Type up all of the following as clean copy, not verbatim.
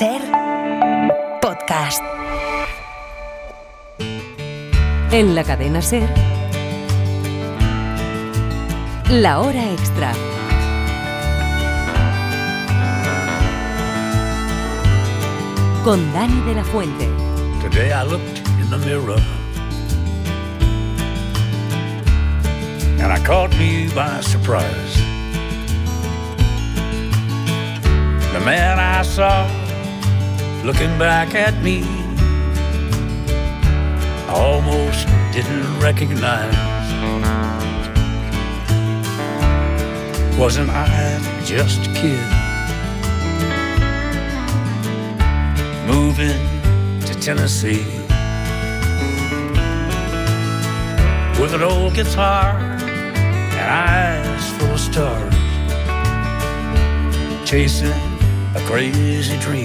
Ser podcast. En la cadena Ser, La Hora Extra. Con Dani de la Fuente. Today I looked in the mirror and I caught me by surprise. The man I saw looking back at me, I almost didn't recognize. Wasn't I just a kid moving to Tennessee with an old guitar and eyes full of stars, chasing a crazy dream?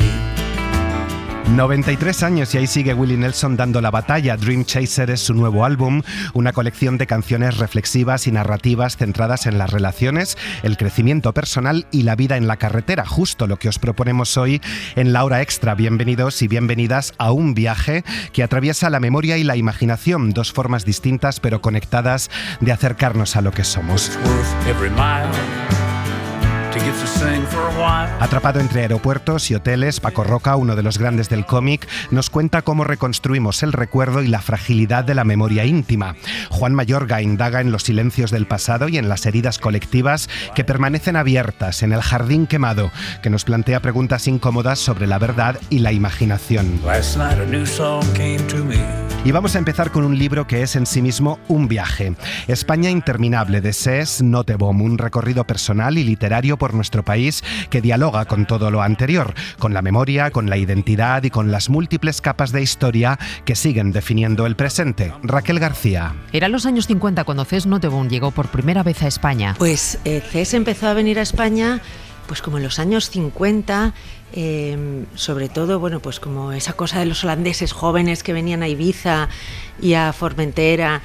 93 años y ahí sigue Willie Nelson dando la batalla. Dream Chaser es su nuevo álbum, una colección de canciones reflexivas y narrativas centradas en las relaciones, el crecimiento personal y la vida en la carretera, justo lo que os proponemos hoy en La Hora Extra. Bienvenidos y bienvenidas a un viaje que atraviesa la memoria y la imaginación, dos formas distintas pero conectadas de acercarnos a lo que somos. Atrapado entre aeropuertos y hoteles, Paco Roca, uno de los grandes del cómic, nos cuenta cómo reconstruimos el recuerdo y la fragilidad de la memoria íntima. Juan Mayorga indaga en los silencios del pasado y en las heridas colectivas que permanecen abiertas en el jardín quemado, que nos plantea preguntas incómodas sobre la verdad y la imaginación. Y vamos a empezar con un libro que es en sí mismo un viaje. España interminable, de Cés Nottebohm, un recorrido personal y literario por nuestro país que dialoga con todo lo anterior, con la memoria, con la identidad y con las múltiples capas de historia que siguen definiendo el presente. Raquel García. Eran los años 50 cuando Cés Nottebohm llegó por primera vez a España. Pues Cés empezó a venir a España pues como en los años 50, sobre todo, bueno, pues como esa cosa de los holandeses jóvenes que venían a Ibiza y a Formentera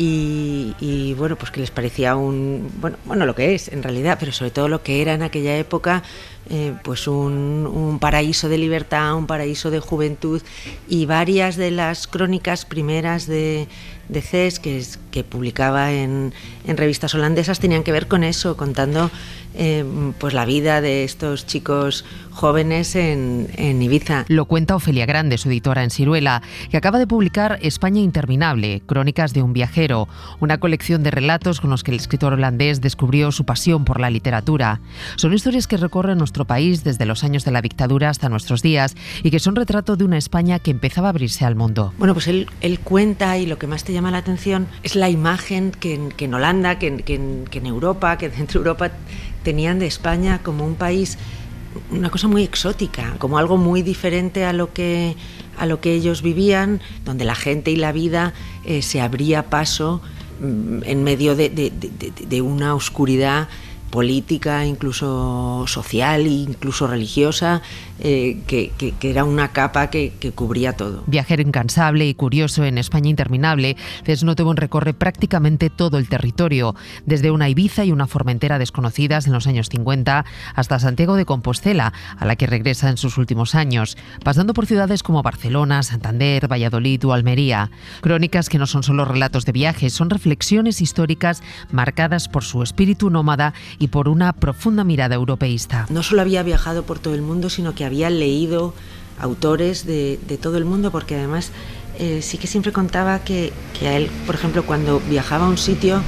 y bueno, pues que les parecía bueno, lo que es en realidad, pero sobre todo lo que era en aquella época, pues un paraíso de libertad, un paraíso de juventud, y varias de las crónicas primeras de Cés que publicaba en revistas holandesas tenían que ver con eso, contando pues la vida de estos chicos jóvenes en Ibiza. Lo cuenta Ofelia Grande, su editora en Siruela, que acaba de publicar España interminable, crónicas de un viajero, una colección de relatos con los que el escritor holandés descubrió su pasión por la literatura. Son historias que recorren nuestro país desde los años de la dictadura hasta nuestros días y que son retrato de una España que empezaba a abrirse al mundo. Bueno, pues él cuenta, y lo que más te llama la atención es la imagen que en Holanda, que en Europa, que dentro de Europa tenían de España como un país, una cosa muy exótica, como algo muy diferente a lo que ellos vivían, donde la gente y la vida se abría paso en medio de una oscuridad política, incluso social e incluso religiosa, que era una capa que cubría todo. Viajero incansable y curioso en España interminable, Cés Nottebohm recorre prácticamente todo el territorio, desde una Ibiza y una Formentera desconocidas en los años 50 hasta Santiago de Compostela, a la que regresa en sus últimos años, pasando por ciudades como Barcelona, Santander, Valladolid o Almería. Crónicas que no son solo relatos de viajes, son reflexiones históricas marcadas por su espíritu nómada y por una profunda mirada europeísta. No solo había viajado por todo el mundo, sino que había leído autores de todo el mundo, porque además sí que siempre contaba que a él, por ejemplo, cuando viajaba a un sitio,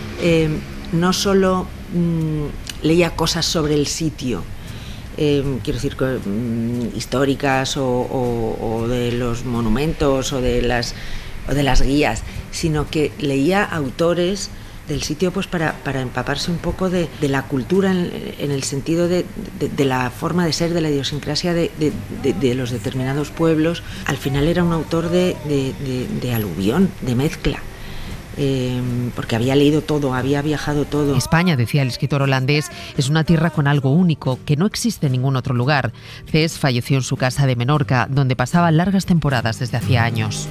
no solo leía cosas sobre el sitio, quiero decir, históricas o de los monumentos o de las guías, sino que leía autores del sitio, pues para empaparse un poco de la cultura en el sentido de la forma de ser, de la idiosincrasia de los determinados pueblos. Al final era un autor de aluvión, de mezcla. Porque había leído todo, había viajado todo. España, decía el escritor holandés, es una tierra con algo único que no existe en ningún otro lugar. Cés falleció en su casa de Menorca, donde pasaba largas temporadas desde hacía años.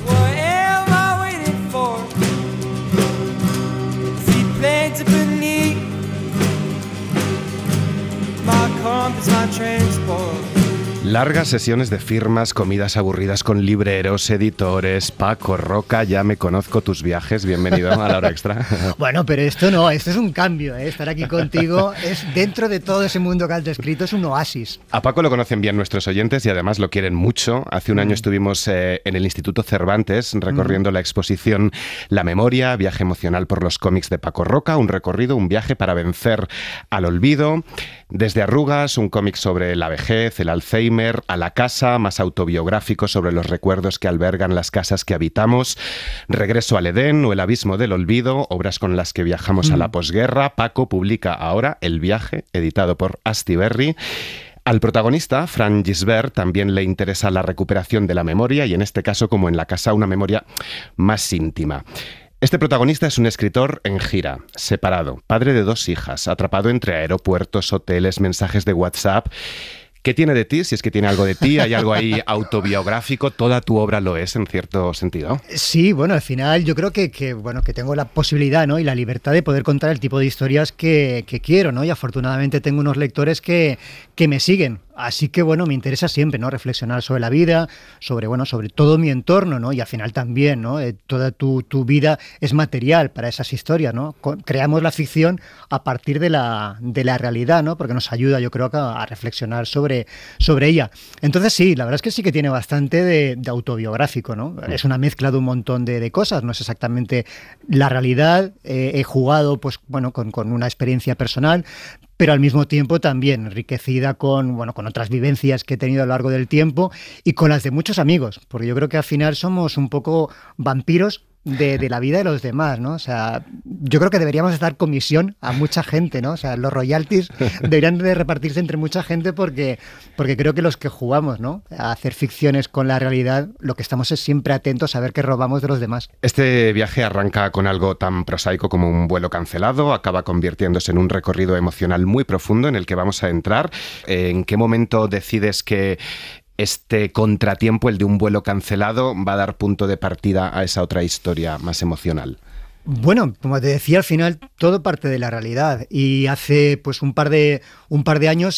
Largas sesiones de firmas, comidas aburridas con libreros, editores. Paco Roca, ya me conozco tus viajes. Bienvenido a La Hora Extra. Bueno, pero esto no, esto es un cambio, ¿eh? Estar aquí contigo es, dentro de todo ese mundo que has descrito, es un oasis. A Paco lo conocen bien nuestros oyentes y además lo quieren mucho. Hace un año estuvimos en el Instituto Cervantes recorriendo la exposición La Memoria, viaje emocional por los cómics de Paco Roca, un recorrido, un viaje para vencer al olvido. Desde Arrugas, un cómic sobre la vejez, el Alzheimer, a La Casa, más autobiográfico sobre los recuerdos que albergan las casas que habitamos, Regreso al Edén o El Abismo del Olvido, obras con las que viajamos a la posguerra. Paco publica ahora El Viaje, editado por Astiberri. Al protagonista, Fran Gisbert, también le interesa la recuperación de la memoria y en este caso, como en La Casa, una memoria más íntima. Este protagonista es un escritor en gira, separado, padre de 2 hijas, atrapado entre aeropuertos, hoteles, mensajes de WhatsApp. ¿Qué tiene de ti? Si es que tiene algo de ti, hay algo ahí autobiográfico, toda tu obra lo es en cierto sentido. Sí, bueno, al final yo creo que tengo la posibilidad, ¿no? Y la libertad de poder contar el tipo de historias que quiero, ¿no? Y afortunadamente tengo unos lectores que me siguen. Así que, bueno, me interesa siempre, ¿no? Reflexionar sobre la vida, sobre todo mi entorno, ¿no? Y al final también, ¿no? Toda tu vida es material para esas historias, ¿no? Creamos la ficción a partir de la realidad, ¿no? Porque nos ayuda, yo creo, a reflexionar sobre ella. Entonces, sí, la verdad es que sí que tiene bastante de autobiográfico, ¿no? Es una mezcla de un montón de cosas, no es exactamente la realidad. He jugado, pues, bueno, con una experiencia personal, pero al mismo tiempo también enriquecida con otras vivencias que he tenido a lo largo del tiempo y con las de muchos amigos, porque yo creo que al final somos un poco vampiros de la vida de los demás, ¿no? O sea, yo creo que deberíamos dar comisión a mucha gente, ¿no? O sea, los royalties deberían de repartirse entre mucha gente porque creo que los que jugamos, ¿no? A hacer ficciones con la realidad, lo que estamos es siempre atentos a ver qué robamos de los demás. Este viaje arranca con algo tan prosaico como un vuelo cancelado, acaba convirtiéndose en un recorrido emocional muy profundo en el que vamos a entrar. ¿En qué momento decides que este contratiempo, el de un vuelo cancelado, va a dar punto de partida a esa otra historia más emocional? Bueno, como te decía, al final todo parte de la realidad y hace pues un par de años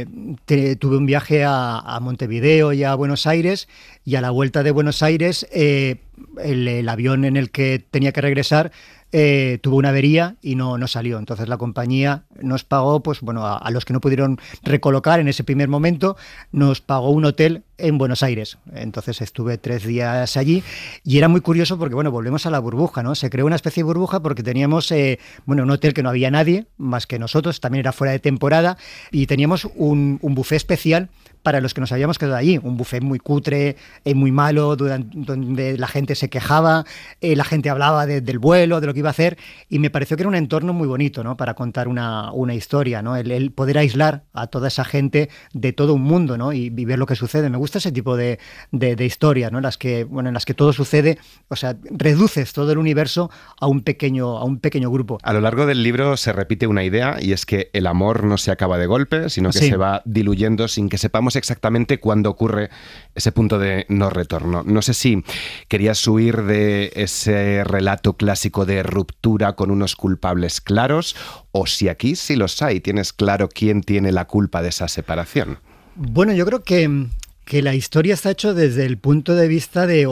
tuve un viaje a Montevideo y a Buenos Aires, y a la vuelta de Buenos Aires el avión en el que tenía que regresar tuvo una avería y no salió. Entonces la compañía nos pagó, pues bueno, a los que no pudieron recolocar en ese primer momento, nos pagó un hotel en Buenos Aires. Entonces estuve 3 días allí y era muy curioso porque, bueno, volvemos a la burbuja, ¿no? Se creó una especie de burbuja porque teníamos, un hotel que no había nadie más que nosotros, también era fuera de temporada, y teníamos un buffet especial para los que nos habíamos quedado allí, un buffet muy cutre, muy malo, donde la gente se quejaba, la gente hablaba del vuelo, de lo que iba a hacer, y me pareció que era un entorno muy bonito, ¿no? Para contar una historia, ¿no? El poder aislar a toda esa gente de todo un mundo, ¿no? Y ver lo que sucede. Me gusta ese tipo de historias, ¿no? En las que todo sucede, o sea, reduces todo el universo a un pequeño grupo. A lo largo del libro se repite una idea, y es que el amor no se acaba de golpe, sino que se va diluyendo sin que sepamos exactamente cuándo ocurre ese punto de no retorno. No sé si querías huir de ese relato clásico de ruptura con unos culpables claros, o si aquí sí los hay, tienes claro quién tiene la culpa de esa separación. Bueno, yo creo que la historia está hecha desde el punto de vista de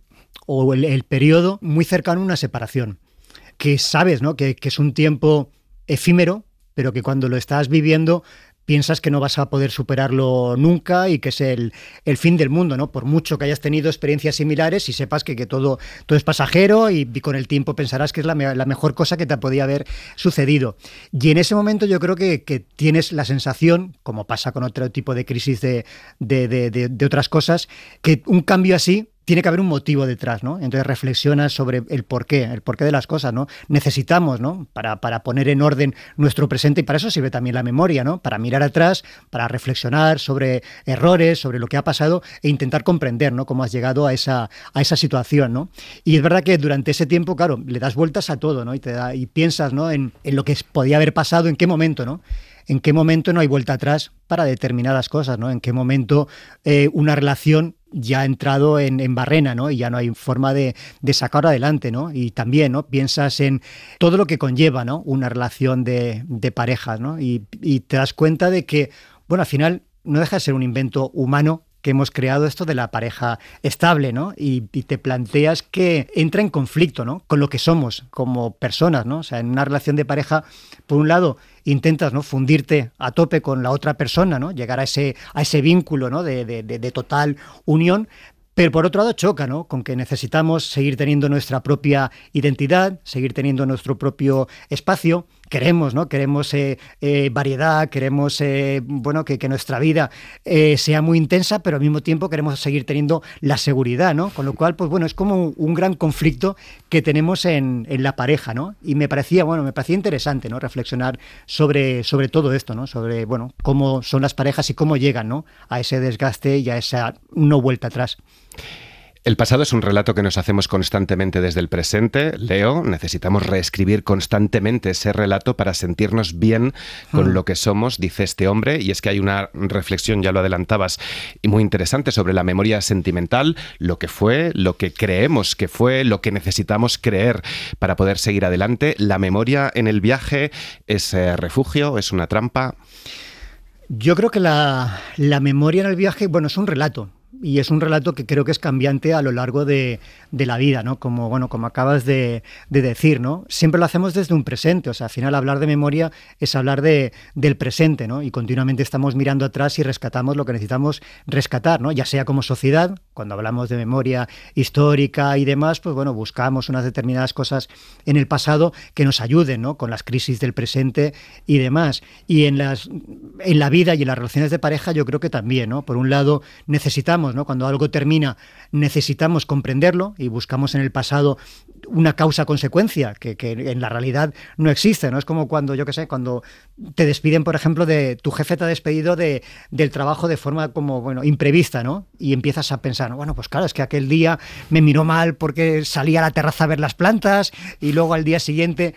el periodo muy cercano a una separación, que sabes, ¿no? que es un tiempo efímero, pero que cuando lo estás viviendo piensas que no vas a poder superarlo nunca y que es el fin del mundo, ¿no? Por mucho que hayas tenido experiencias similares y sepas que todo es pasajero, y con el tiempo pensarás que es la mejor cosa que te podía haber sucedido. Y en ese momento yo creo que tienes la sensación, como pasa con otro tipo de crisis de otras cosas, que un cambio así tiene que haber un motivo detrás, ¿no? Entonces reflexionas sobre el porqué de las cosas, ¿no? Necesitamos, ¿no? Para poner en orden nuestro presente, y para eso sirve también la memoria, ¿no? Para mirar atrás, para reflexionar sobre errores, sobre lo que ha pasado e intentar comprender, ¿no? Cómo has llegado a esa situación, ¿no? Y es verdad que durante ese tiempo, claro, le das vueltas a todo, ¿no? Y piensas, ¿no? En lo que podía haber pasado, en qué momento, ¿no? En qué momento no hay vuelta atrás para determinadas cosas, ¿no? En qué momento una relación ya ha entrado en barrena, ¿no? Y ya no hay forma de sacar adelante, ¿no? Y también, ¿no? Piensas en todo lo que conlleva, ¿no? Una relación de parejas, ¿no? Y te das cuenta de que, bueno, al final no deja de ser un invento humano que hemos creado, esto de la pareja estable, ¿no? Y te planteas que entra en conflicto, ¿no?, con lo que somos como personas, ¿no? O sea, en una relación de pareja, por un lado, intentas, ¿no?, fundirte a tope con la otra persona, ¿no?, llegar a ese vínculo, ¿no?, de total unión. Pero por otro lado choca, ¿no?, con que necesitamos seguir teniendo nuestra propia identidad, seguir teniendo nuestro propio espacio. Queremos, ¿no?, queremos variedad, queremos que nuestra vida sea muy intensa, pero al mismo tiempo queremos seguir teniendo la seguridad, ¿no? Con lo cual, pues bueno, es como un gran conflicto que tenemos en la pareja, ¿no? Y me parecía interesante, ¿no?, reflexionar sobre todo esto, ¿no? Sobre, bueno, cómo son las parejas y cómo llegan, ¿no?, a ese desgaste y a esa no vuelta atrás. El pasado es un relato que nos hacemos constantemente desde el presente. Leo, necesitamos reescribir constantemente ese relato para sentirnos bien con lo que somos, dice este hombre, y es que hay una reflexión, ya lo adelantabas, y muy interesante sobre la memoria sentimental, lo que fue, lo que creemos que fue, lo que necesitamos creer para poder seguir adelante. ¿La memoria en el viaje es refugio, es una trampa? Yo creo que la memoria en el viaje, bueno, es un relato. Y es un relato que creo que es cambiante a lo largo de la vida, ¿no? Como acabas de decir, ¿no? Siempre lo hacemos desde un presente, o sea, al final hablar de memoria es hablar del presente, ¿no? Y continuamente estamos mirando atrás y rescatamos lo que necesitamos rescatar, ¿no? Ya sea como sociedad, cuando hablamos de memoria histórica y demás, pues bueno, buscamos unas determinadas cosas en el pasado que nos ayuden, ¿no?, con las crisis del presente y demás. Y en la vida y en las relaciones de pareja yo creo que también, ¿no? Por un lado necesitamos, ¿no?, cuando algo termina, necesitamos comprenderlo y buscamos en el pasado una causa-consecuencia que en la realidad no existe, ¿no? Es como cuando, cuando te despiden, por ejemplo, tu jefe te ha despedido del trabajo de forma como, bueno, imprevista, ¿no? Y empiezas a pensar, bueno, pues claro, es que aquel día me miró mal porque salí a la terraza a ver las plantas y luego al día siguiente,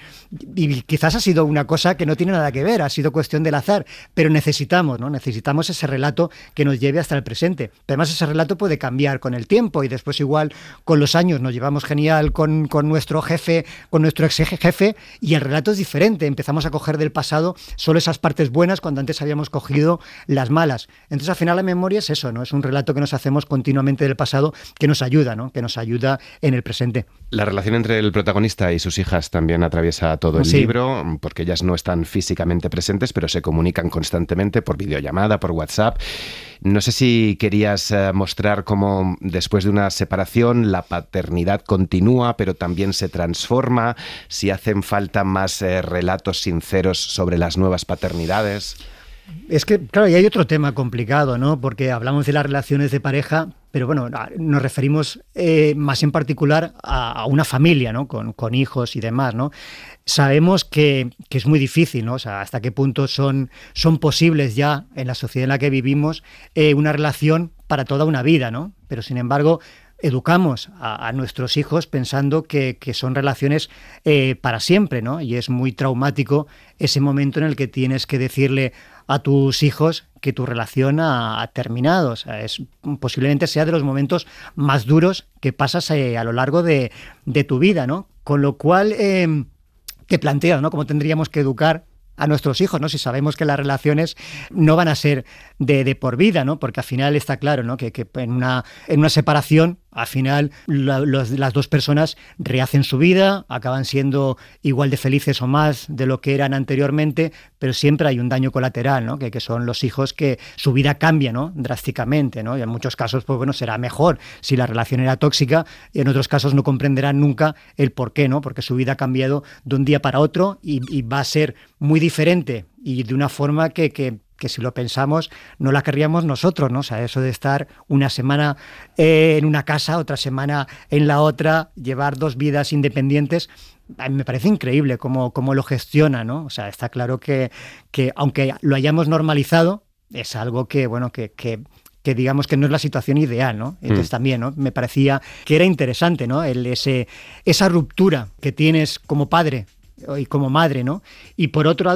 y quizás ha sido una cosa que no tiene nada que ver, ha sido cuestión del azar, pero necesitamos, ¿no? Necesitamos ese relato que nos lleve hasta el presente. Además, ese relato puede cambiar con el tiempo y después igual con los años nos llevamos genial con nuestro jefe, con nuestro ex jefe, y el relato es diferente. Empezamos a coger del pasado solo esas partes buenas cuando antes habíamos cogido las malas. Entonces, al final, la memoria es eso, ¿no? Es un relato que nos hacemos continuamente del pasado que nos ayuda, ¿no?, que nos ayuda en el presente. La relación entre el protagonista y sus hijas también atraviesa todo el libro, porque ellas no están físicamente presentes, pero se comunican constantemente por videollamada, por WhatsApp. No sé si querías mostrar cómo después de una separación la paternidad continúa, pero también se transforma, si hacen falta más relatos sinceros sobre las nuevas paternidades. Es que, claro, y hay otro tema complicado, ¿no? Porque hablamos de las relaciones de pareja, pero bueno, nos referimos más en particular a una familia, ¿no?, con hijos y demás, ¿no? Sabemos que es muy difícil, ¿no? O sea, hasta qué punto son posibles ya en la sociedad en la que vivimos una relación para toda una vida, ¿no? Pero sin embargo, educamos a nuestros hijos pensando que son relaciones para siempre, ¿no? Y es muy traumático ese momento en el que tienes que decirle a tus hijos que tu relación ha terminado. O sea, posiblemente sea de los momentos más duros que pasas a lo largo de tu vida, ¿no? Con lo cual te planteas, ¿no?, cómo tendríamos que educar a nuestros hijos, ¿no?, si sabemos que las relaciones no van a ser de por vida, ¿no? Porque al final está claro, ¿no?, que en una separación, al final las dos personas rehacen su vida, acaban siendo igual de felices o más de lo que eran anteriormente, pero siempre hay un daño colateral, ¿no?, que son los hijos, que su vida cambia, ¿no?, drásticamente, ¿no? Y en muchos casos, pues bueno, será mejor si la relación era tóxica, y en otros casos no comprenderán nunca el por qué, ¿no?, porque su vida ha cambiado de un día para otro y va a ser muy diferente y de una forma que si lo pensamos no la querríamos nosotros, ¿no? O sea, eso de estar una semana en una casa, otra semana en la otra, llevar dos vidas independientes, a mí me parece increíble cómo lo gestiona, ¿no? O sea, está claro que aunque lo hayamos normalizado, es algo que, bueno, que digamos que no es la situación ideal, ¿no? Entonces también, ¿no?, me parecía que era interesante, ¿no?, esa ruptura que tienes como padre y como madre, ¿no? Y por otro lado,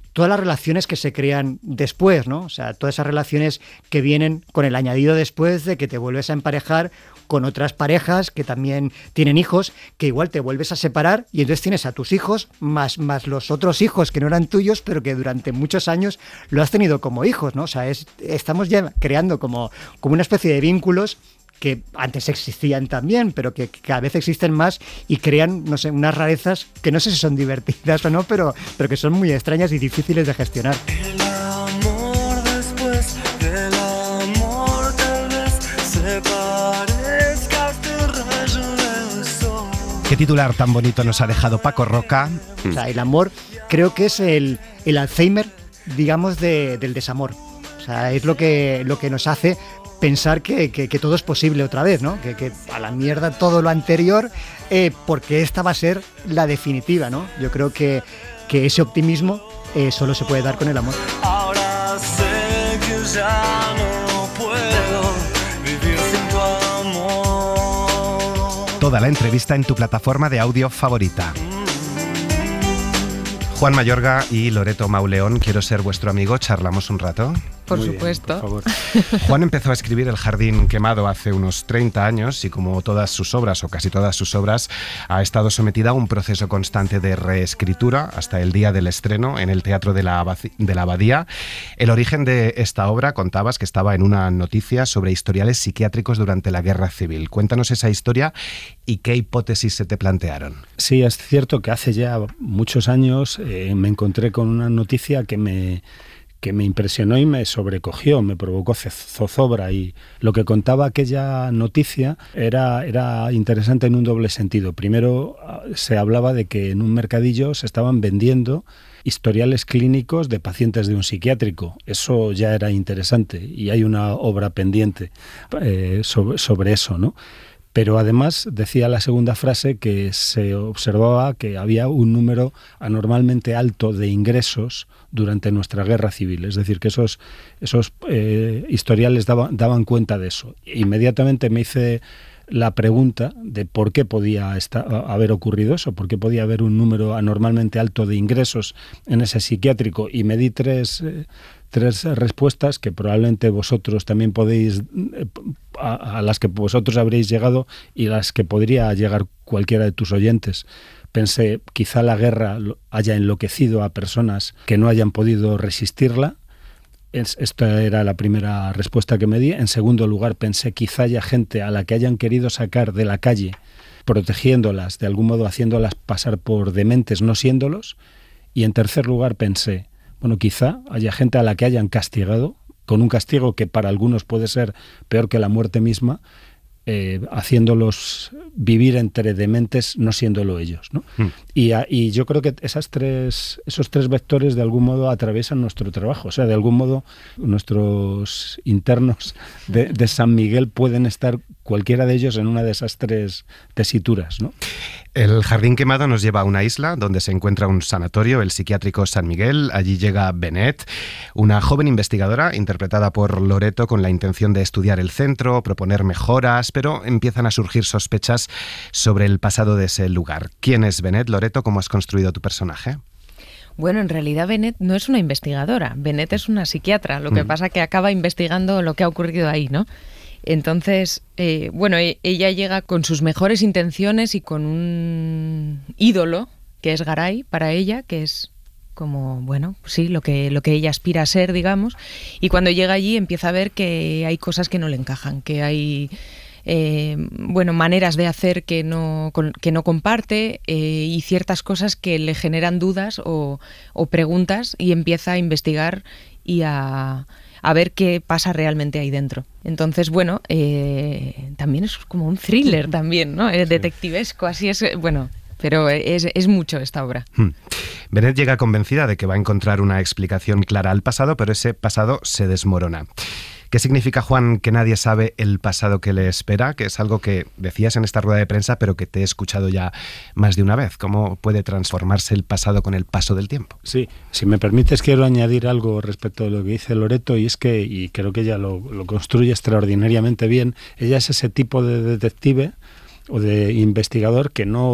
todas las relaciones que se crean después, ¿no? O sea, todas esas relaciones que vienen con el añadido después de que te vuelves a emparejar con otras parejas que también tienen hijos, que igual te vuelves a separar y entonces tienes a tus hijos más los otros hijos que no eran tuyos, pero que durante muchos años lo has tenido como hijos, ¿no? O sea, estamos ya creando como una especie de vínculos que antes existían también, pero que cada vez existen más y crean, no sé, unas rarezas que no sé si son divertidas o no, pero que son muy extrañas y difíciles de gestionar. El amor después del amor tal vez se parezca a este rayo del sol. Qué titular tan bonito nos ha dejado Paco Roca. O sea, el amor creo que es el Alzheimer, digamos, del desamor. O sea, es lo que nos hace pensar que todo es posible otra vez, ¿no? Que a la mierda todo lo anterior, porque esta va a ser la definitiva, ¿no? Yo creo que ese optimismo solo se puede dar con el amor. Ahora sé que ya no puedo vivir sin tu amor. Toda la entrevista en tu plataforma de audio favorita. Juan Mayorga y Loreto Mauleón, quiero ser vuestro amigo, ¿charlamos un rato? Por Muy supuesto. bien, por favor. Juan empezó a escribir El jardín quemado hace unos 30 años y como todas sus obras, o casi todas sus obras, ha estado sometida a un proceso constante de reescritura hasta el día del estreno en el Teatro de la Abadía. El origen de esta obra, contabas que estaba en una noticia sobre historiales psiquiátricos durante la Guerra Civil. Cuéntanos esa historia y qué hipótesis se te plantearon. Sí, es cierto que hace ya muchos años me encontré con una noticia que me impresionó y me sobrecogió, me provocó zozobra, y lo que contaba aquella noticia era interesante en un doble sentido. Primero, se hablaba de que en un mercadillo se estaban vendiendo historiales clínicos de pacientes de un psiquiátrico. Eso ya era interesante y hay una obra pendiente sobre eso, ¿no? Pero además decía la segunda frase que se observaba que había un número anormalmente alto de ingresos durante nuestra guerra civil. Es decir, que esos historiales daban cuenta de eso. Inmediatamente me hice la pregunta de por qué podía haber ocurrido eso, por qué podía haber un número anormalmente alto de ingresos en ese psiquiátrico, y me di tres respuestas que probablemente vosotros también podéis, a las que vosotros habréis llegado y las que podría llegar cualquiera de tus oyentes. Pensé, quizá la guerra haya enloquecido a personas que no hayan podido resistirla. Esta era la primera respuesta que me di. En segundo lugar, pensé, quizá haya gente a la que hayan querido sacar de la calle, protegiéndolas, de algún modo haciéndolas pasar por dementes, no siéndolos. Y en tercer lugar, pensé, bueno, quizá haya gente a la que hayan castigado, con un castigo que para algunos puede ser peor que la muerte misma, haciéndolos vivir entre dementes, no siéndolo ellos, ¿no? Y yo creo que esos tres vectores de algún modo atraviesan nuestro trabajo. O sea, de algún modo nuestros internos de San Miguel pueden estar cualquiera de ellos en una de esas tres tesituras, ¿no? El jardín quemado nos lleva a una isla donde se encuentra un sanatorio, el psiquiátrico San Miguel. Allí llega Benet, una joven investigadora interpretada por Loreto con la intención de estudiar el centro, proponer mejoras, pero empiezan a surgir sospechas sobre el pasado de ese lugar. ¿Quién es Benet, Loreto? ¿Cómo has construido tu personaje? Bueno, en realidad Benet no es una investigadora, Benet es una psiquiatra, lo que pasa que acaba investigando lo que ha ocurrido ahí, ¿no? Entonces, ella llega con sus mejores intenciones y con un ídolo, que es Garay, para ella, que es como, bueno, sí, lo que ella aspira a ser, digamos, y cuando llega allí empieza a ver que hay cosas que no le encajan, que hay maneras de hacer que no comparte, y ciertas cosas que le generan dudas o preguntas, y empieza a investigar y a ver qué pasa realmente ahí dentro. Entonces, bueno, también es como un thriller también, ¿no? Detectivesco, así es, bueno, pero es mucho esta obra. Benet llega convencida de que va a encontrar una explicación clara al pasado, pero ese pasado se desmorona. ¿Qué significa, Juan, que nadie sabe el pasado que le espera? Que es algo que decías en esta rueda de prensa, pero que te he escuchado ya más de una vez. ¿Cómo puede transformarse el pasado con el paso del tiempo? Sí, si me permites, quiero añadir algo respecto a lo que dice Loreto, y es que, y creo que ella lo construye extraordinariamente bien, ella es ese tipo de detective o de investigador que no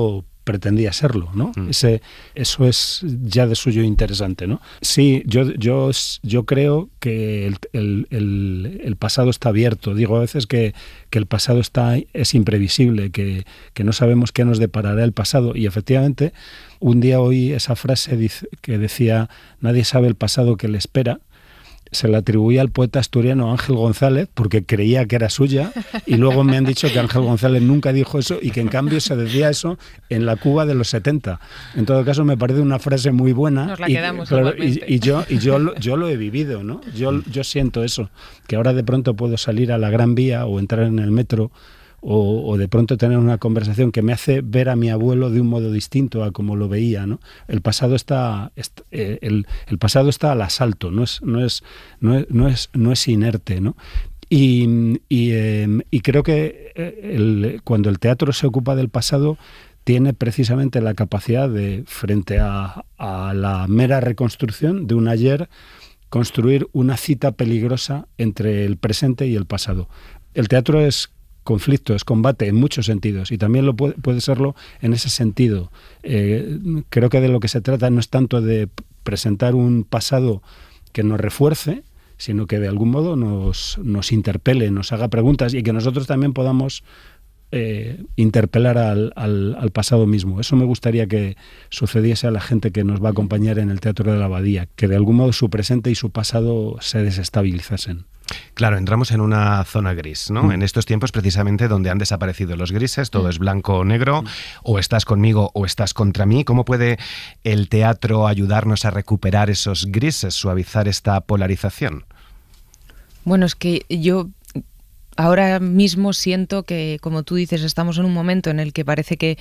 pretendía serlo, ¿no? Eso es ya de suyo interesante, ¿no? Sí, yo creo que el pasado está abierto. Digo a veces que el pasado es imprevisible, que no sabemos qué nos deparará el pasado, y efectivamente un día oí esa frase que decía: nadie sabe el pasado que le espera. Se la atribuía al poeta asturiano Ángel González porque creía que era suya, y luego me han dicho que Ángel González nunca dijo eso y que en cambio se decía eso en la Cuba de los 70. En todo caso, me parece una frase muy buena. Nos la quedamos y yo lo he vivido, ¿no? Yo siento eso, que ahora de pronto puedo salir a la Gran Vía o entrar en el metro o de pronto tener una conversación que me hace ver a mi abuelo de un modo distinto a como lo veía, ¿no? El pasado está al asalto, no es inerte, ¿no? Y creo que cuando el teatro se ocupa del pasado, tiene precisamente la capacidad de, frente a la mera reconstrucción de un ayer, construir una cita peligrosa entre el presente y el pasado. El teatro es conflicto, es combate en muchos sentidos, y también lo puede serlo en ese sentido. Creo que de lo que se trata no es tanto de presentar un pasado que nos refuerce, sino que de algún modo nos interpele, nos haga preguntas, y que nosotros también podamos interpelar al pasado mismo. Eso me gustaría que sucediese a la gente que nos va a acompañar en el Teatro de la Abadía, que de algún modo su presente y su pasado se desestabilizasen. Claro, entramos en una zona gris, ¿no? En estos tiempos precisamente donde han desaparecido los grises, todo es blanco o negro, o estás conmigo o estás contra mí. ¿Cómo puede el teatro ayudarnos a recuperar esos grises, suavizar esta polarización? Bueno, es que yo ahora mismo siento que, como tú dices, estamos en un momento en el que parece que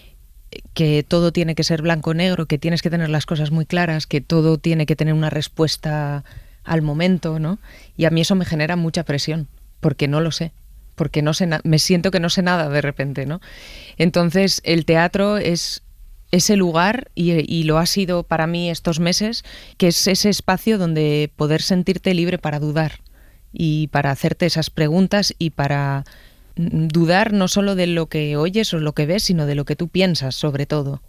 todo tiene que ser blanco o negro, que tienes que tener las cosas muy claras, que todo tiene que tener una respuesta al momento, ¿no? Y a mí eso me genera mucha presión, porque no lo sé, porque no sé me siento que no sé nada de repente, ¿no? Entonces el teatro es ese lugar, y lo ha sido para mí estos meses, que es ese espacio donde poder sentirte libre para dudar y para hacerte esas preguntas, y para dudar no solo de lo que oyes o lo que ves, sino de lo que tú piensas sobre todo.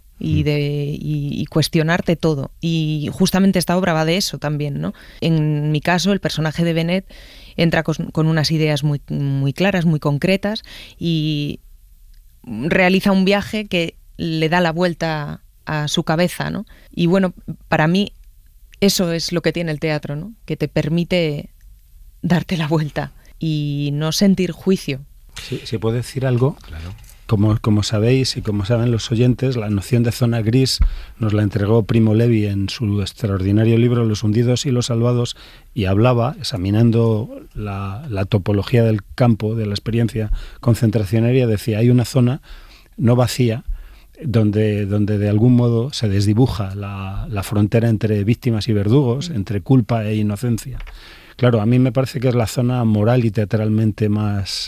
Y cuestionarte todo. Y justamente esta obra va de eso también, ¿no? En mi caso, el personaje de Benet entra con unas ideas muy, muy claras, muy concretas, y realiza un viaje que le da la vuelta a su cabeza, ¿no? Y bueno, para mí eso es lo que tiene el teatro, ¿no? Que te permite darte la vuelta y no sentir juicio. Sí, ¿se puede decir algo? Claro. Como sabéis y como saben los oyentes, la noción de zona gris nos la entregó Primo Levi en su extraordinario libro Los hundidos y los salvados, y hablaba, examinando la topología del campo, de la experiencia concentracionaria, decía: hay una zona no vacía donde de algún modo se desdibuja la frontera entre víctimas y verdugos, entre culpa e inocencia. Claro, a mí me parece que es la zona moral y teatralmente más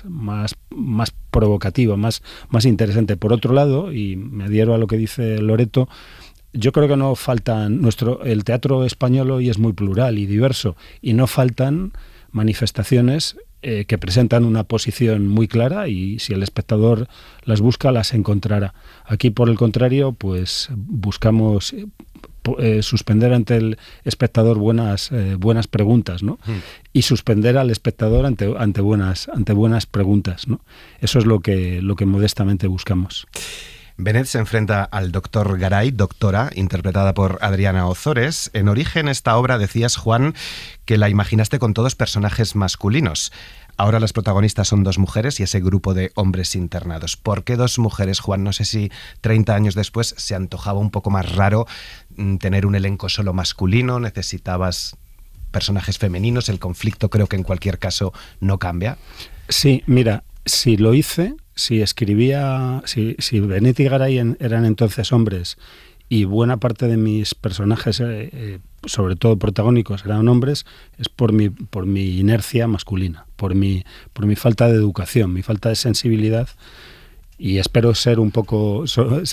provocativa, más interesante. Por otro lado, y me adhiero a lo que dice Loreto, yo creo que no faltan... el teatro español hoy es muy plural y diverso, y no faltan manifestaciones que presentan una posición muy clara, y si el espectador las busca, las encontrará. Aquí, por el contrario, pues buscamos suspender ante el espectador buenas preguntas, ¿no? Y suspender al espectador ante buenas preguntas, ¿no? Eso es lo que modestamente buscamos. Benet se enfrenta al doctor Garay, doctora, interpretada por Adriana Ozores. En origen, esta obra, decías, Juan, que la imaginaste con todos personajes masculinos. Ahora las protagonistas son dos mujeres y ese grupo de hombres internados. ¿Por qué dos mujeres, Juan? No sé si 30 años después se antojaba un poco más raro tener un elenco solo masculino, necesitabas personajes femeninos, el conflicto creo que en cualquier caso no cambia. Sí, mira, si lo hice, si escribía, si Benet y Garay eran entonces hombres, y buena parte de mis personajes, sobre todo protagónicos, eran hombres, es por mi inercia masculina, por mi falta de educación, mi falta de sensibilidad, y espero ser un poco,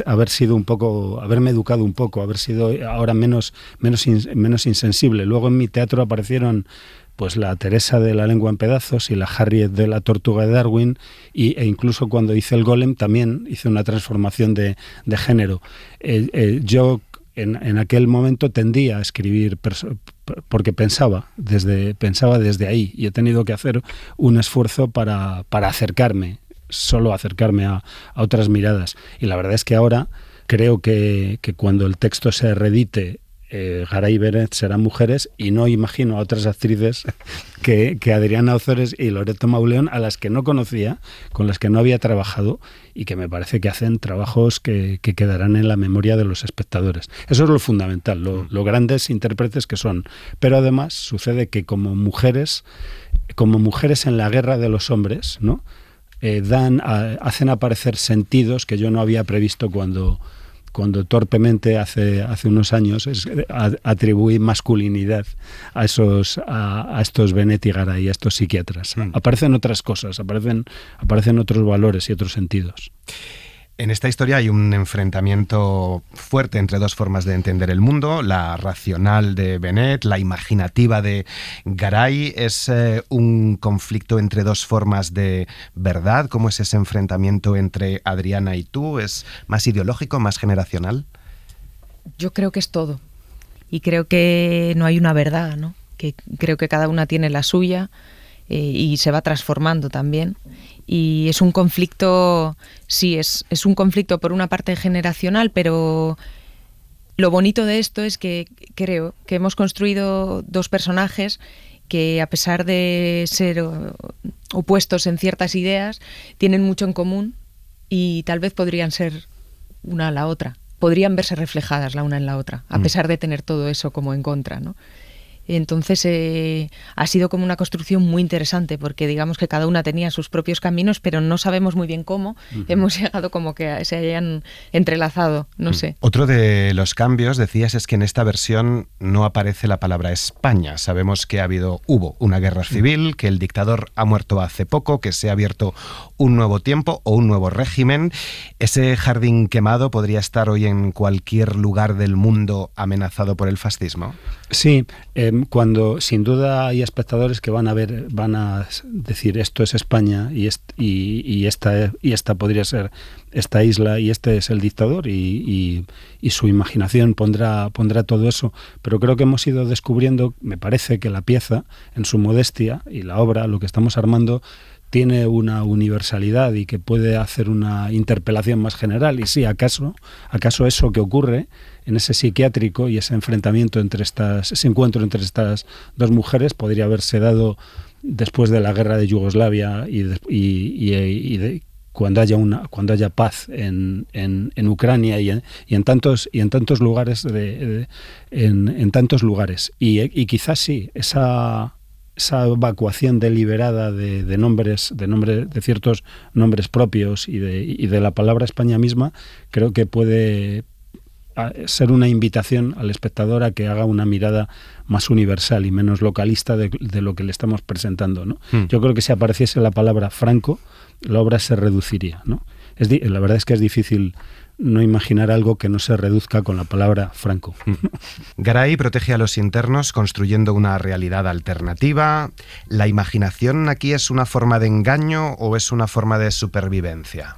haberme educado un poco, haber sido ahora menos insensible. Luego en mi teatro aparecieron pues la Teresa de la lengua en pedazos y la Harriet de la tortuga de Darwin, e incluso cuando hice el Golem también hice una transformación de género. Yo en aquel momento tendía a escribir porque pensaba desde ahí, y he tenido que hacer un esfuerzo para acercarme a otras miradas. Y la verdad es que ahora creo que cuando el texto se reedite, Garay y Bennett serán mujeres, y no imagino a otras actrices que Adriana Ozores y Loreto Mauleón, a las que no conocía, con las que no había trabajado, y que me parece que hacen trabajos que quedarán en la memoria de los espectadores. Eso es lo fundamental, lo grandes intérpretes que son. Pero además sucede que como mujeres en la guerra de los hombres, ¿no? Hacen aparecer sentidos que yo no había previsto cuando torpemente hace unos años atribuí masculinidad a estos Bennett y Garay, a estos psiquiatras. Aparecen otras cosas, aparecen otros valores y otros sentidos. En esta historia hay un enfrentamiento fuerte entre dos formas de entender el mundo, la racional de Bennett, la imaginativa de Garay. ¿Es un conflicto entre dos formas de verdad? ¿Cómo es ese enfrentamiento entre Adriana y tú? ¿Es más ideológico, más generacional? Yo creo que es todo. Y creo que no hay una verdad, ¿no? Que creo que cada una tiene la suya, y se va transformando también. Y es un conflicto, sí, es un conflicto por una parte generacional, pero lo bonito de esto es que creo que hemos construido dos personajes que, a pesar de ser opuestos en ciertas ideas, tienen mucho en común, y tal vez podrían ser una a la otra, podrían verse reflejadas la una en la otra, a pesar de tener todo eso como en contra, ¿no? Entonces ha sido como una construcción muy interesante, porque digamos que cada una tenía sus propios caminos, pero no sabemos muy bien cómo. Hemos llegado como que se hayan entrelazado, no sé. Otro de los cambios, decías, es que en esta versión no aparece la palabra España. Sabemos que hubo una guerra civil, que el dictador ha muerto hace poco, que se ha abierto un nuevo tiempo o un nuevo régimen. Ese jardín quemado podría estar hoy en cualquier lugar del mundo amenazado por el fascismo. Sí, cuando sin duda hay espectadores que van a decir esto es España y esta podría ser esta isla y este es el dictador, y su imaginación pondrá todo eso, pero creo que hemos ido descubriendo, me parece que la pieza en su modestia y la obra, lo que estamos armando, tiene una universalidad y que puede hacer una interpelación más general. Y sí, ¿acaso eso que ocurre en ese psiquiátrico y ese enfrentamiento ese encuentro entre estas dos mujeres podría haberse dado después de la guerra de Yugoslavia y cuando haya paz en Ucrania y en tantos lugares en tantos lugares, y quizás sí, esa evacuación deliberada de ciertos nombres propios y de la palabra España misma, creo que puede ser una invitación al espectador a que haga una mirada más universal y menos localista de lo que le estamos presentando, ¿no? Yo creo que si apareciese la palabra Franco, la obra se reduciría, ¿no? La verdad es que es difícil no imaginar algo que no se reduzca con la palabra Franco. Garay protege a los internos construyendo una realidad alternativa. ¿La imaginación aquí es una forma de engaño o es una forma de supervivencia?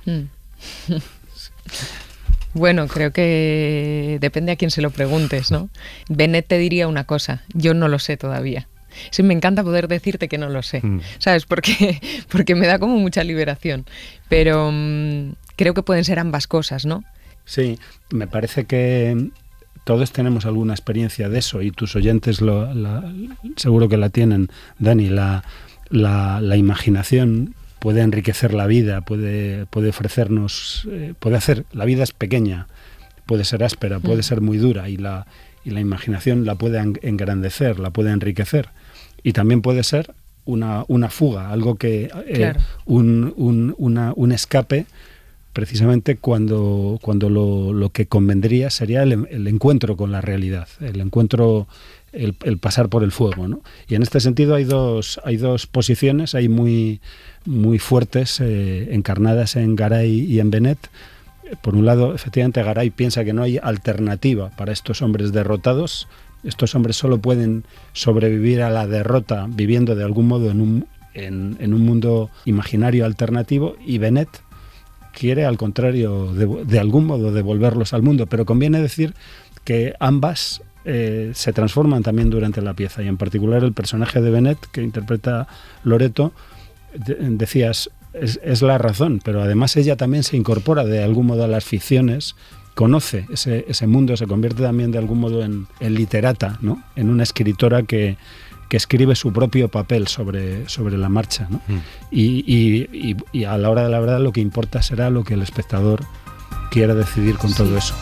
Bueno, creo que depende a quién se lo preguntes, ¿no? Bennett te diría una cosa, yo no lo sé todavía. Sí, me encanta poder decirte que no lo sé, ¿sabes? Porque me da como mucha liberación. Pero creo que pueden ser ambas cosas, ¿no? Sí, me parece que todos tenemos alguna experiencia de eso, y tus oyentes seguro que la tienen, Dani. La imaginación puede enriquecer la vida, puede ofrecernos, puede hacer, la vida es pequeña, puede ser áspera, puede ser muy dura, y la imaginación la puede engrandecer, la puede enriquecer, y también puede ser una fuga, algo que claro. un escape, precisamente cuando lo que convendría sería el encuentro con la realidad, el encuentro el pasar por el fuego, ¿no? Y en este sentido hay dos posiciones ahí muy fuertes, encarnadas en Garay y en Bennett. Por un lado, efectivamente, Garay piensa que no hay alternativa para estos hombres derrotados. Estos hombres solo pueden sobrevivir a la derrota viviendo de algún modo en un mundo imaginario alternativo, y Bennett quiere, al contrario, de algún modo devolverlos al mundo. Pero conviene decir que ambas se transforman también durante la pieza, y en particular el personaje de Bennett, que interpreta Loreto, decías, es la razón, pero además ella también se incorpora de algún modo a las ficciones, conoce ese mundo, se convierte también de algún modo en literata, ¿no? En una escritora que escribe su propio papel sobre la marcha, ¿no? Y a la hora de la verdad lo que importa será lo que el espectador quiera decidir con todo eso.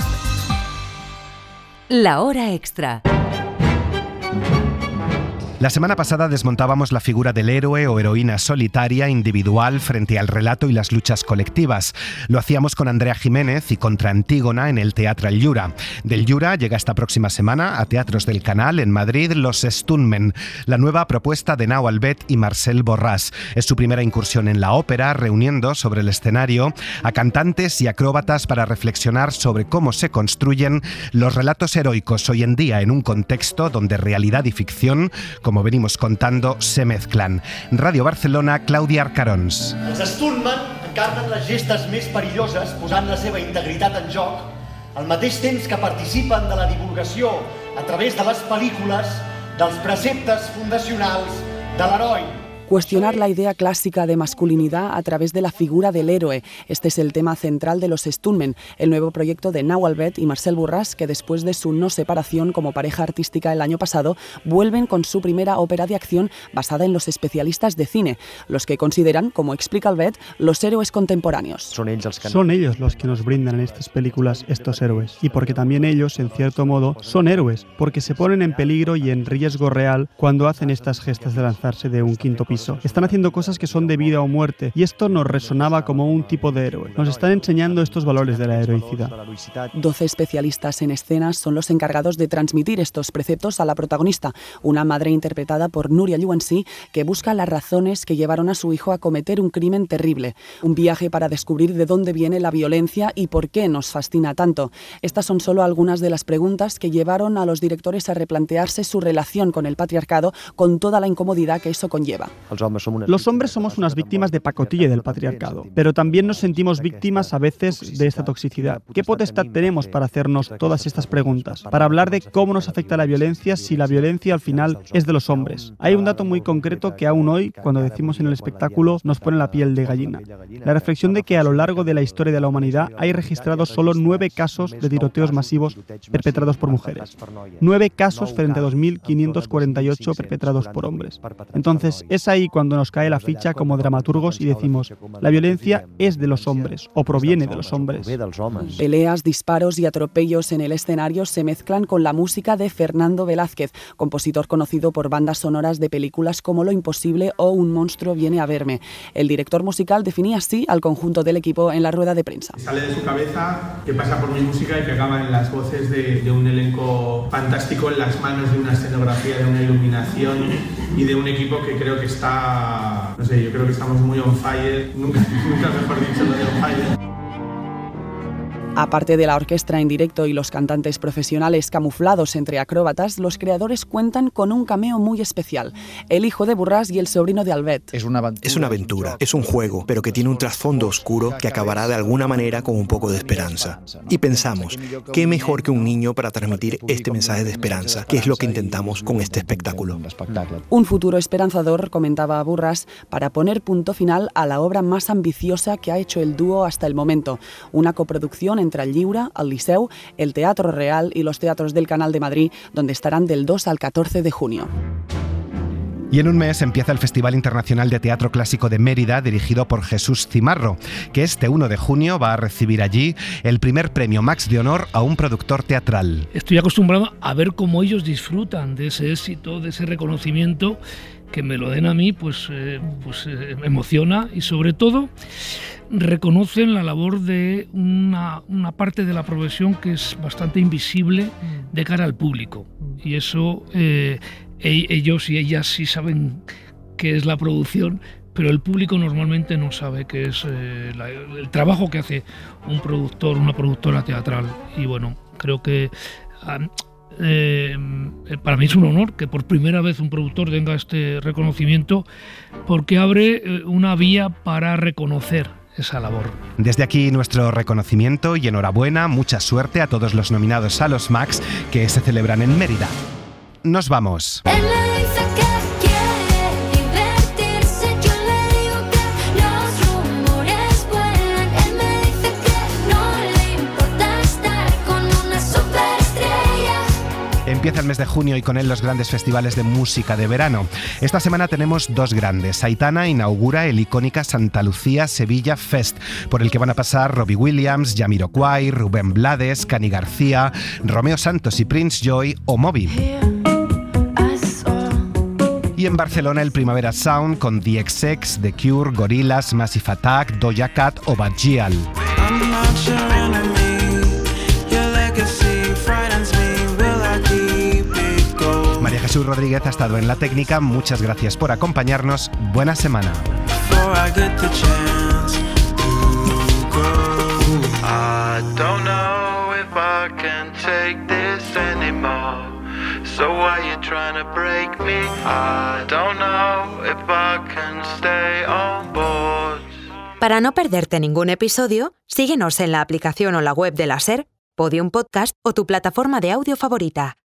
La hora extra. La semana pasada desmontábamos la figura del héroe o heroína solitaria, individual, frente al relato y las luchas colectivas. Lo hacíamos con Andrea Jiménez y contra Antígona en el Teatro El Llura. Del Llura llega esta próxima semana a Teatros del Canal en Madrid Los Stuntmen, la nueva propuesta de Nau Albet y Marcel Borràs. Es su primera incursión en la ópera, reuniendo sobre el escenario a cantantes y acróbatas para reflexionar sobre cómo se construyen los relatos heroicos hoy en día en un contexto donde realidad y ficción, como venimos contando, se mezclan. Radio Barcelona, Clàudia Arcarons. Els stuntmen encarnen les gestes més perilloses, posant la seva integritat en joc, al mateix temps que participen de la divulgació a través de les pel·lícules dels preceptes fundacionals de l'heroi. Cuestionar la idea clásica de masculinidad a través de la figura del héroe. Este es el tema central de Los Stuntmen, el nuevo proyecto de Nau Albet y Marcel Borràs, que después de su no separación como pareja artística el año pasado, vuelven con su primera ópera de acción basada en los especialistas de cine, los que consideran, como explica Albet, los héroes contemporáneos. Son ellos los que nos brindan en estas películas estos héroes, y porque también ellos, en cierto modo, son héroes, porque se ponen en peligro y en riesgo real cuando hacen estas gestas de lanzarse de un quinto piso. Están haciendo cosas que son de vida o muerte, y esto nos resonaba como un tipo de héroe. Nos están enseñando estos valores de la heroicidad. 12 especialistas en escenas son los encargados de transmitir estos preceptos a la protagonista, una madre interpretada por Núria Lluensí, que busca las razones que llevaron a su hijo a cometer un crimen terrible. Un viaje para descubrir de dónde viene la violencia y por qué nos fascina tanto. Estas son solo algunas de las preguntas que llevaron a los directores a replantearse su relación con el patriarcado, con toda la incomodidad que eso conlleva. Los hombres somos unas víctimas de pacotilla del patriarcado, pero también nos sentimos víctimas a veces de esta toxicidad. ¿Qué potestad tenemos para hacernos todas estas preguntas? Para hablar de cómo nos afecta la violencia si la violencia al final es de los hombres. Hay un dato muy concreto que aún hoy, cuando decimos en el espectáculo, nos pone la piel de gallina. La reflexión de que a lo largo de la historia de la humanidad hay registrados solo 9 casos de tiroteos masivos perpetrados por mujeres. 9 casos frente a 2.548 perpetrados por hombres. Entonces, es ahí cuando nos cae la ficha como dramaturgos y decimos, la violencia es de los hombres o proviene de los hombres. Peleas, disparos y atropellos en el escenario se mezclan con la música de Fernando Velázquez, compositor conocido por bandas sonoras de películas como Lo Imposible o Un monstruo viene a verme. El director musical definía así al conjunto del equipo en la rueda de prensa. Sale de su cabeza, que pasa por mi música y que acaba en las voces de un elenco fantástico, en las manos de una escenografía, de una iluminación y de un equipo que creo que está, no sé, yo creo que estamos muy on fire, nunca mejor dicho lo de on fire. Aparte de la orquesta en directo y los cantantes profesionales camuflados entre acróbatas, los creadores cuentan con un cameo muy especial, el hijo de Borràs y el sobrino de Albet. Es una aventura, es un juego, pero que tiene un trasfondo oscuro que acabará de alguna manera con un poco de esperanza. Y pensamos, ¿qué mejor que un niño para transmitir este mensaje de esperanza? Que es lo que intentamos con este espectáculo. Un futuro esperanzador, comentaba Borràs, para poner punto final a la obra más ambiciosa que ha hecho el dúo hasta el momento, una coproducción entre el Lliura, el Liceu, el Teatro Real y los teatros del Canal de Madrid, donde estarán del 2 al 14 de junio. Y en un mes empieza el Festival Internacional de Teatro Clásico de Mérida, dirigido por Jesús Cimarro, que este 1 de junio va a recibir allí el primer premio Max de honor a un productor teatral. Estoy acostumbrado a ver cómo ellos disfrutan de ese éxito, de ese reconocimiento, que me lo den a mí, pues me emociona, y sobre todo reconocen la labor de una parte de la profesión que es bastante invisible de cara al público, y eso ellos y ellas sí saben qué es la producción, pero el público normalmente no sabe qué es el trabajo que hace un productor, una productora teatral. Y bueno, creo que para mí es un honor que por primera vez un productor tenga este reconocimiento, porque abre una vía para reconocer esa labor. Desde aquí nuestro reconocimiento y enhorabuena, mucha suerte a todos los nominados a los Max que se celebran en Mérida. Nos vamos. Empieza el mes de junio y con él los grandes festivales de música de verano. Esta semana tenemos dos grandes. Aitana inaugura el icónica Santa Lucía Sevilla Fest, por el que van a pasar Robbie Williams, Jamiroquai, Rubén Blades, Cani García, Romeo Santos y Prince Joy o Moby. Y en Barcelona el Primavera Sound con The XX, The Cure, Gorillaz, Massive Attack, Doja Cat o Bad Gyal. María Jesús Rodríguez ha estado en la técnica. Muchas gracias por acompañarnos. Buena semana. Para no perderte ningún episodio, síguenos en la aplicación o la web de la SER, Podium Podcast o tu plataforma de audio favorita.